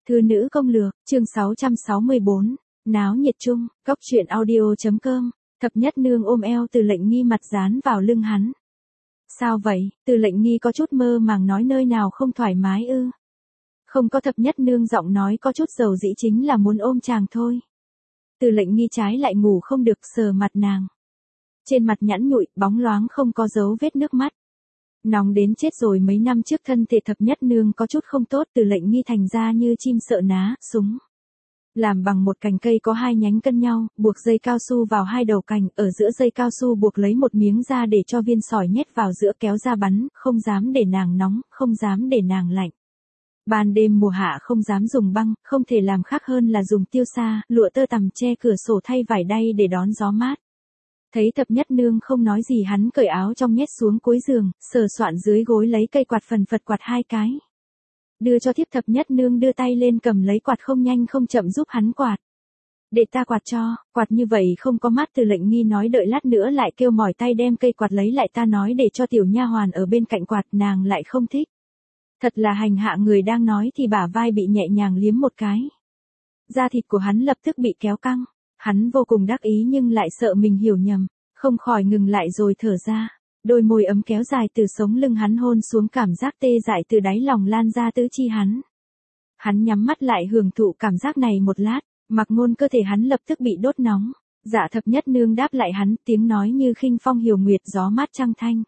Thư nữ công lược, chương 664, náo nhiệt chung, góc truyện audio.com, thập nhất nương ôm eo Từ Lệnh Nghi mặt dán vào lưng hắn. Sao vậy? Từ Lệnh Nghi có chút mơ màng nói nơi nào không thoải mái ư? Không có, thập nhất nương giọng nói có chút dầu dĩ, chính là muốn ôm chàng thôi. Từ Lệnh Nghi trái lại ngủ không được, sờ mặt nàng. Trên mặt nhẵn nhụi, bóng loáng không có dấu vết nước mắt. Nóng đến chết rồi, mấy năm trước thân thể thập nhất nương có chút không tốt, Từ Lệnh Nghi thành ra như chim sợ ná, súng. Làm bằng một cành cây có hai nhánh cân nhau, buộc dây cao su vào hai đầu cành, ở giữa dây cao su buộc lấy một miếng da để cho viên sỏi nhét vào giữa kéo ra bắn, không dám để nàng nóng, không dám để nàng lạnh. Ban đêm mùa hạ không dám dùng băng, không thể làm khác hơn là dùng tiêu sa, lụa tơ tằm che cửa sổ thay vải đay để đón gió mát. Thấy thập nhất nương không nói gì, hắn cởi áo trong nhét xuống cuối giường, sờ soạn dưới gối lấy cây quạt phần phật quạt hai cái. Đưa cho thiếp, thập nhất nương đưa tay lên cầm lấy quạt không nhanh không chậm giúp hắn quạt. Để ta quạt cho, quạt như vậy không có mát. Từ Lệnh Nghi nói đợi lát nữa lại kêu mỏi tay đem cây quạt lấy lại, ta nói để cho tiểu nha hoàn ở bên cạnh quạt, nàng lại không thích. Thật là hành hạ người, đang nói thì bả vai bị nhẹ nhàng liếm một cái. Da thịt của hắn lập tức bị kéo căng. Hắn vô cùng đắc ý nhưng lại sợ mình hiểu nhầm, không khỏi ngừng lại rồi thở ra. Đôi môi ấm kéo dài từ sống lưng hắn hôn xuống, cảm giác tê dại từ đáy lòng lan ra tứ chi hắn. Hắn nhắm mắt lại hưởng thụ cảm giác này một lát, mặc ngôn cơ thể hắn lập tức bị đốt nóng. Dạ thập nhất nương đáp lại hắn, tiếng nói như khinh phong hiểu nguyệt, gió mát trăng thanh.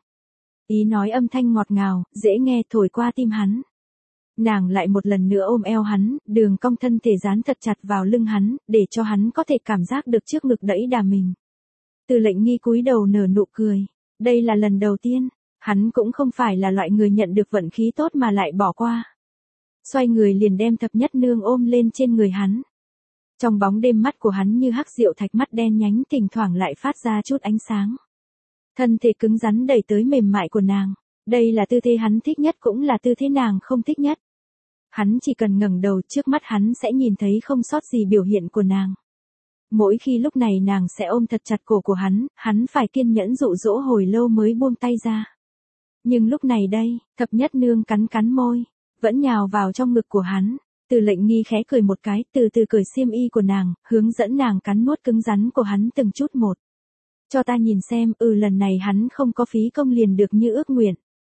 Ý nói âm thanh ngọt ngào, dễ nghe thổi qua tim hắn. Nàng lại một lần nữa ôm eo hắn, đường cong thân thể dán thật chặt vào lưng hắn, để cho hắn có thể cảm giác được trước ngực đẩy đà mình. Từ Lệnh Nghi cúi đầu nở nụ cười. Đây là lần đầu tiên, hắn cũng không phải là loại người nhận được vận khí tốt mà lại bỏ qua. Xoay người liền đem thập nhất nương ôm lên trên người hắn. Trong bóng đêm mắt của hắn như hắc rượu thạch, mắt đen nhánh thỉnh thoảng lại phát ra chút ánh sáng. Thân thể cứng rắn đẩy tới mềm mại của nàng. Đây là tư thế hắn thích nhất, cũng là tư thế nàng không thích nhất. Hắn chỉ cần ngẩng đầu, trước mắt hắn sẽ nhìn thấy không sót gì biểu hiện của nàng. Mỗi khi lúc này nàng sẽ ôm thật chặt cổ của hắn phải kiên nhẫn dụ dỗ hồi lâu mới buông tay ra. Nhưng lúc này đây, thập nhất nương cắn cắn môi, vẫn nhào vào trong ngực của hắn. Từ Lệnh Nghi khẽ cười một cái, từ từ cởi xiêm y của nàng, hướng dẫn nàng cắn nuốt cứng rắn của hắn từng chút một. Cho ta nhìn xem, lần này hắn không có phí công liền được như ước nguyện.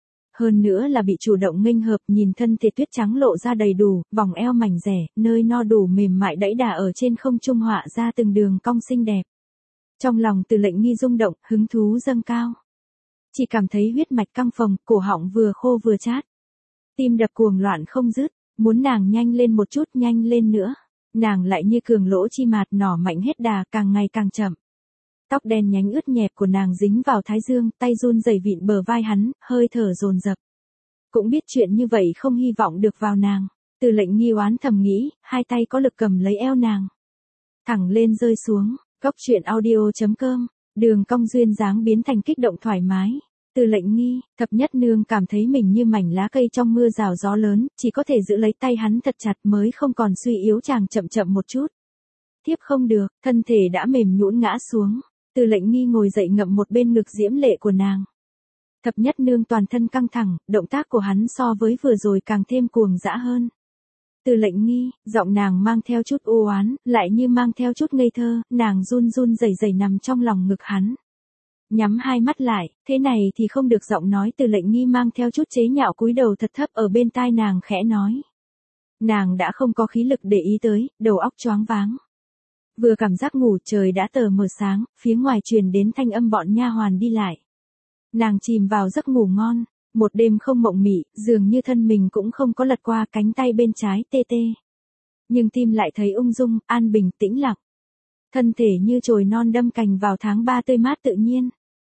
Hơn nữa là bị chủ động nghênh hợp, nhìn thân thể tuyết trắng lộ ra đầy đủ, vòng eo mảnh rẻ, nơi no đủ mềm mại đẫy đà ở trên không trung họa ra từng đường cong xinh đẹp. Trong lòng Từ Lệnh Nghi rung động, hứng thú dâng cao. Chỉ cảm thấy huyết mạch căng phồng, cổ họng vừa khô vừa chát. Tim đập cuồng loạn không dứt, muốn nàng nhanh lên một chút, nhanh lên nữa. Nàng lại như cường lỗ chi mạt, nỏ mạnh hết đà, càng ngày càng chậm. Tóc đen nhánh ướt nhẹp của nàng dính vào thái dương, tay run rẩy vịn bờ vai hắn, hơi thở dồn dập. Cũng biết chuyện như vậy không hy vọng được vào nàng. Từ Lệnh Nghi oán thầm nghĩ, hai tay có lực cầm lấy eo nàng. Thẳng lên rơi xuống, góc truyện audio.com, đường cong duyên dáng biến thành kích động thoải mái. Từ Lệnh Nghi, thập nhất nương cảm thấy mình như mảnh lá cây trong mưa rào gió lớn, chỉ có thể giữ lấy tay hắn thật chặt mới không còn suy yếu. Chàng chậm chậm một chút. Tiếp không được, thân thể đã mềm nhũn ngã xuống. Từ Lệnh Nghi ngồi dậy ngậm một bên ngực diễm lệ của nàng. Thập nhất nương toàn thân căng thẳng, động tác của hắn so với vừa rồi càng thêm cuồng dã hơn. Từ Lệnh Nghi, giọng nàng mang theo chút u oán, lại như mang theo chút ngây thơ, nàng run run rẩy rẩy nằm trong lòng ngực hắn. Nhắm hai mắt lại, thế này thì không được, giọng nói Từ Lệnh Nghi mang theo chút chế nhạo, cúi đầu thật thấp ở bên tai nàng khẽ nói. Nàng đã không có khí lực để ý tới, đầu óc choáng váng. Vừa cảm giác ngủ, trời đã tờ mờ sáng, phía ngoài truyền đến thanh âm bọn nha hoàn đi lại. Nàng chìm vào giấc ngủ ngon, một đêm không mộng mị, dường như thân mình cũng không có lật qua, cánh tay bên trái tê tê. Nhưng tim lại thấy ung dung, an bình tĩnh lặng. Thân thể như chồi non đâm cành vào tháng 3 tươi mát tự nhiên.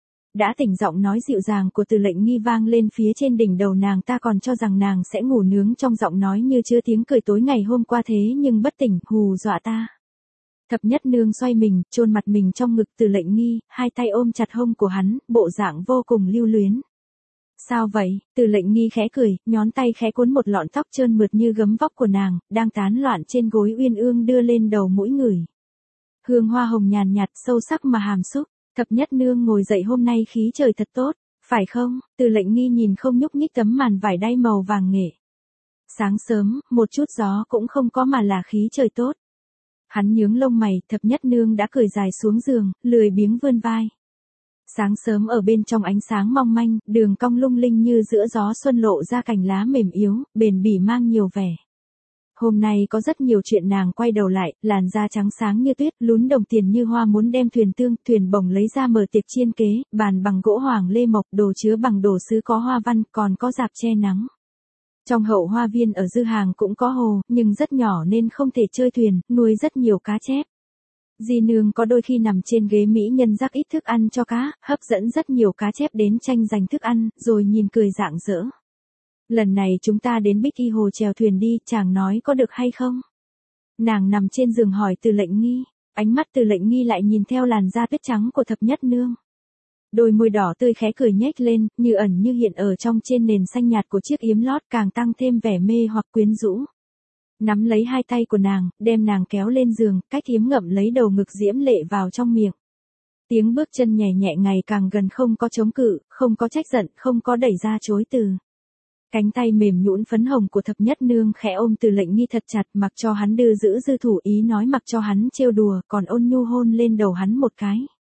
Đã tỉnh, giọng nói dịu dàng của Từ Lệnh Nghi vang lên phía trên đỉnh đầu nàng, ta còn cho rằng nàng sẽ ngủ nướng, trong giọng nói như chứa tiếng cười tối ngày hôm qua thế nhưng bất tỉnh, hù dọa ta. Thập nhất nương xoay mình, chôn mặt mình trong ngực Từ Lệnh Nghi, hai tay ôm chặt hông của hắn, bộ dạng vô cùng lưu luyến. Sao vậy? Từ Lệnh Nghi khẽ cười, nhón tay khẽ cuốn một lọn tóc trơn mượt như gấm vóc của nàng, đang tán loạn trên gối uyên ương đưa lên đầu mũi ngửi. Hương hoa hồng nhàn nhạt, sâu sắc mà hàm xúc. Thập nhất nương ngồi dậy, hôm nay khí trời thật tốt, phải không? Từ Lệnh Nghi nhìn không nhúc nhích tấm màn vải đay màu vàng nghệ. Sáng sớm, một chút gió cũng không có mà là khí trời tốt. Hắn nhướng lông mày, thập nhất nương đã cởi dài xuống giường, lười biếng vươn vai. Sáng sớm ở bên trong ánh sáng mong manh, đường cong lung linh như giữa gió xuân lộ ra cành lá mềm yếu, bền bỉ mang nhiều vẻ. Hôm nay có rất nhiều chuyện nàng quay đầu lại, làn da trắng sáng như tuyết, lún đồng tiền như hoa muốn đem thuyền bồng lấy ra mở tiệc chiên kế, bàn bằng gỗ hoàng lê mộc, đồ chứa bằng đồ sứ có hoa văn, còn có rạp che nắng. Trong hậu hoa viên ở dư hàng cũng có hồ, nhưng rất nhỏ nên không thể chơi thuyền, nuôi rất nhiều cá chép. Di nương có đôi khi nằm trên ghế mỹ nhân rắc ít thức ăn cho cá, hấp dẫn rất nhiều cá chép đến tranh giành thức ăn, rồi nhìn cười rạng rỡ. Lần này chúng ta đến Bích Y Hồ chèo thuyền đi, chàng nói có được hay không? Nàng nằm trên giường hỏi Từ Lệnh Nghi, ánh mắt Từ Lệnh Nghi lại nhìn theo làn da tuyết trắng của thập nhất nương. Đôi môi đỏ tươi khẽ cười nhếch lên, như ẩn như hiện ở trong trên nền xanh nhạt của chiếc yếm lót càng tăng thêm vẻ mê hoặc quyến rũ. Nắm lấy hai tay của nàng, đem nàng kéo lên giường, cách yếm ngậm lấy đầu ngực diễm lệ vào trong miệng. Tiếng bước chân nhẹ nhẹ ngày càng gần, không có chống cự, không có trách giận, không có đẩy ra chối từ. Cánh tay mềm nhũn phấn hồng của thập nhất nương khẽ ôm Từ Lệnh Nghi thật chặt, mặc cho hắn đưa giữ dư thủ ý nói, mặc cho hắn trêu đùa, còn ôn nhu hôn lên đầu hắn một cái.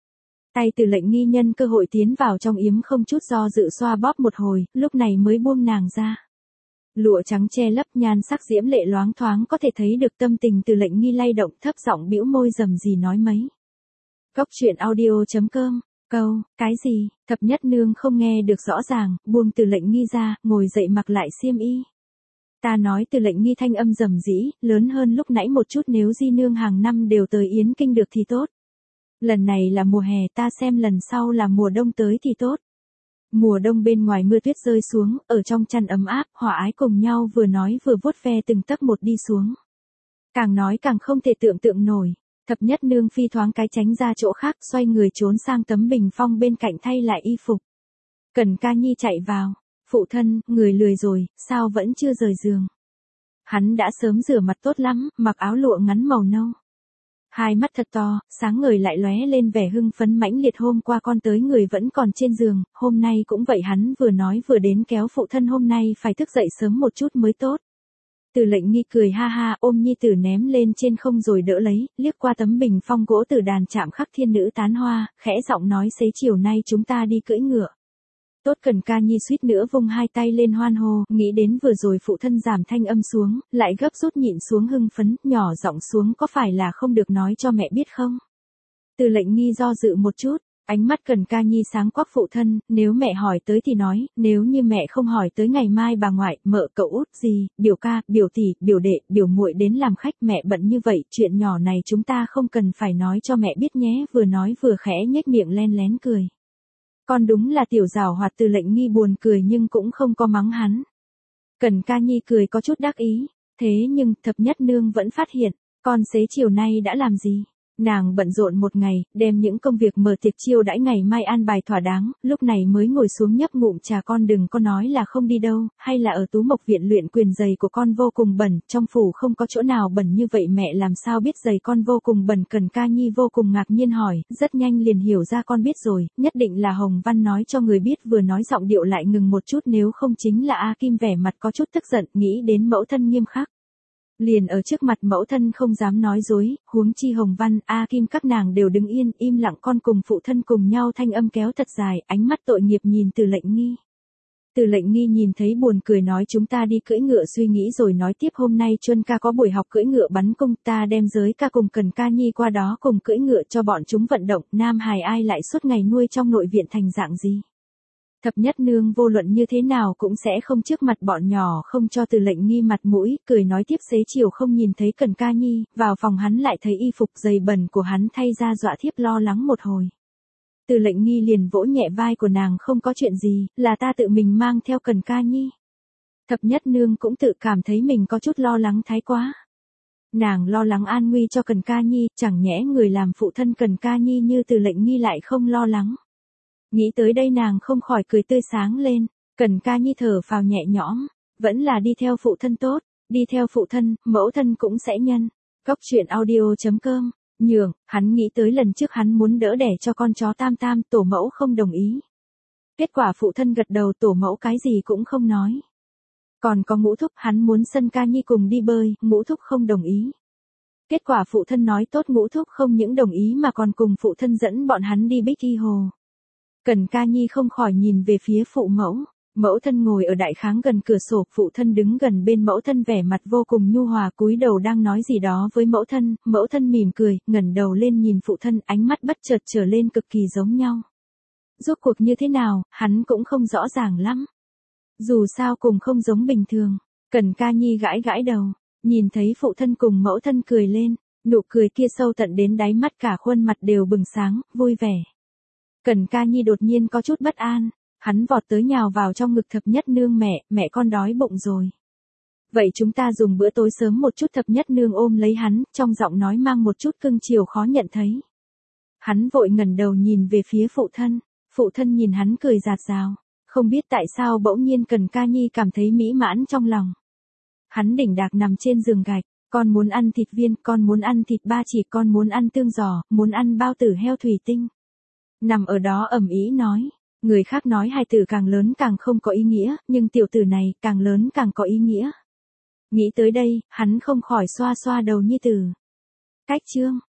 Tay Từ Lệnh Nghi nhân cơ hội tiến vào trong yếm, không chút do dự xoa bóp một hồi, lúc này mới buông nàng ra. Lụa trắng che lấp, nhan sắc diễm lệ loáng thoáng có thể thấy được tâm tình Từ Lệnh Nghi lay động, thấp giọng bĩu môi rầm rì nói mấy. Góc truyện audio.com. Câu, cái gì? Thập nhất nương không nghe được rõ ràng, buông Từ Lệnh Nghi ra, ngồi dậy mặc lại xiêm y. Ta nói, Từ Lệnh Nghi thanh âm rầm rĩ, lớn hơn lúc nãy một chút, nếu Di nương hàng năm đều tới Yến Kinh được thì tốt. Lần này là mùa hè, ta xem lần sau là mùa đông tới thì tốt. Mùa đông bên ngoài mưa tuyết rơi xuống, ở trong chăn ấm áp, hòa ái cùng nhau vừa nói vừa vuốt ve từng tấc một đi xuống. Càng nói càng không thể tưởng tượng nổi. Thập nhất nương phi thoáng cái tránh ra chỗ khác, xoay người trốn sang tấm bình phong bên cạnh thay lại y phục. Cẩn Ca Nhi chạy vào. Phụ thân, người lười rồi, sao vẫn chưa rời giường? Hắn đã sớm rửa mặt tốt lắm, mặc áo lụa ngắn màu nâu. Hai mắt thật to, sáng ngời lại lóe lên vẻ hưng phấn mãnh liệt, hôm qua con tới người vẫn còn trên giường, hôm nay cũng vậy, hắn vừa nói vừa đến kéo phụ thân hôm nay phải thức dậy sớm một chút mới tốt. Từ Lệnh Nghi cười ha ha, ôm nhi tử ném lên trên không rồi đỡ lấy, liếc qua tấm bình phong gỗ từ đàn chạm khắc thiên nữ tán hoa, khẽ giọng nói, xế chiều nay chúng ta đi cưỡi ngựa. Tốt. Cẩn Ca Nhi suýt nữa vung hai tay lên hoan hô, nghĩ đến vừa rồi phụ thân giảm thanh âm xuống, lại gấp rút nhịn xuống hưng phấn, nhỏ giọng xuống, có phải là không được nói cho mẹ biết không? Từ Lệnh Nghi do dự một chút, ánh mắt Cẩn Ca Nhi sáng quắc, phụ thân, nếu mẹ hỏi tới thì nói, nếu như mẹ không hỏi tới, ngày mai bà ngoại, mợ, cậu út gì, biểu ca, biểu tỷ, biểu đệ, biểu muội đến làm khách, mẹ bận như vậy, chuyện nhỏ này chúng ta không cần phải nói cho mẹ biết nhé, vừa nói vừa khẽ nhếch miệng len lén cười. Con đúng là tiểu giảo hoạt. Từ Lệnh Nghi buồn cười nhưng cũng không có mắng hắn. Cẩn Ca Nhi cười có chút đắc ý, thế nhưng thập nhất nương vẫn phát hiện, con xế chiều nay đã làm gì? Nàng bận rộn một ngày, đem những công việc mở tiệc chiêu đãi ngày mai an bài thỏa đáng, lúc này mới ngồi xuống nhấp ngụm trà. Con đừng có nói là không đi đâu, hay là ở Tú Mộc viện luyện quyền, giày của con vô cùng bẩn, trong phủ không có chỗ nào bẩn như vậy, mẹ làm sao biết giày con vô cùng bẩn? Cẩn Ca Nhi vô cùng ngạc nhiên hỏi, rất nhanh liền hiểu ra, con biết rồi, nhất định là Hồng Văn nói cho người biết. Vừa nói giọng điệu lại ngừng một chút, nếu không chính là A Kim. Vẻ mặt có chút tức giận, nghĩ đến mẫu thân nghiêm khắc. Liền ở trước mặt mẫu thân không dám nói dối, huống chi Hồng Văn, A Kim các nàng đều đứng yên, im lặng. Con cùng phụ thân cùng nhau, thanh âm kéo thật dài, ánh mắt tội nghiệp nhìn Từ Lệnh Nghi. Từ Lệnh Nghi nhìn thấy buồn cười, nói, chúng ta đi cưỡi ngựa. Suy nghĩ rồi nói tiếp, hôm nay Chuân ca có buổi học cưỡi ngựa bắn cung, ta đem Giới ca cùng Cẩn Ca Nhi qua đó cùng cưỡi ngựa cho bọn chúng vận động. Nam hài ai lại suốt ngày nuôi trong nội viện thành dạng gì? Thập nhất nương vô luận như thế nào cũng sẽ không trước mặt bọn nhỏ không cho Từ Lệnh Nghi mặt mũi, cười nói tiếp, xế chiều không nhìn thấy Cẩn Ca Nhi, vào phòng hắn lại thấy y phục giày bẩn của hắn thay ra, dọa thiếp lo lắng một hồi. Từ Lệnh Nghi liền vỗ nhẹ vai của nàng, không có chuyện gì, là ta tự mình mang theo Cẩn Ca Nhi. Thập nhất nương cũng tự cảm thấy mình có chút lo lắng thái quá. Nàng lo lắng an nguy cho Cẩn Ca Nhi, chẳng nhẽ người làm phụ thân Cẩn Ca Nhi như Từ Lệnh Nghi lại không lo lắng. Nghĩ tới đây nàng không khỏi cười tươi sáng lên. Cẩn Ca Nhi thở phào nhẹ nhõm, vẫn là đi theo phụ thân tốt, đi theo phụ thân, mẫu thân cũng sẽ nhân. Góc truyện audio.com. Nhường, hắn nghĩ tới lần trước hắn muốn đỡ đẻ cho con chó Tam Tam, tổ mẫu không đồng ý. Kết quả phụ thân gật đầu, tổ mẫu cái gì cũng không nói. Còn có Ngũ Thúc, hắn muốn Sân Ca Nhi cùng đi bơi, Ngũ Thúc không đồng ý. Kết quả phụ thân nói tốt, Ngũ Thúc không những đồng ý mà còn cùng phụ thân dẫn bọn hắn đi Bích Y Hồ. Cần Ca Nhi không khỏi nhìn về phía phụ mẫu. Mẫu thân ngồi ở đại kháng gần cửa sổ, phụ thân đứng gần bên mẫu thân vẻ mặt vô cùng nhu hòa cúi đầu đang nói gì đó với mẫu thân mỉm cười, ngẩng đầu lên nhìn phụ thân, ánh mắt bất chợt trở lên cực kỳ giống nhau. Rốt cuộc như thế nào, hắn cũng không rõ ràng lắm. Dù sao cùng không giống bình thường. Cần Ca Nhi gãi gãi đầu, nhìn thấy phụ thân cùng mẫu thân cười lên, nụ cười kia sâu tận đến đáy mắt, cả khuôn mặt đều bừng sáng, vui vẻ. Cần Ca Nhi đột nhiên có chút bất an, hắn vọt tới nhào vào trong ngực Thập Nhất Nương, mẹ con đói bụng rồi. Vậy chúng ta dùng bữa tối sớm một chút. Thập Nhất Nương ôm lấy hắn, trong giọng nói mang một chút cưng chiều khó nhận thấy. Hắn vội ngẩng đầu nhìn về phía phụ thân nhìn hắn cười rạt rào, không biết tại sao bỗng nhiên Cần Ca Nhi cảm thấy mỹ mãn trong lòng. Hắn đỉnh đạc nằm trên giường gạch, con muốn ăn thịt viên, con muốn ăn thịt ba chỉ, con muốn ăn tương giò, muốn ăn bao tử heo thủy tinh. Nằm ở đó ầm ĩ nói. Người khác nói hài tử càng lớn càng không có ý nghĩa, nhưng tiểu tử này càng lớn càng có ý nghĩa. Nghĩ tới đây, hắn không khỏi xoa xoa đầu nhi tử. Cách chương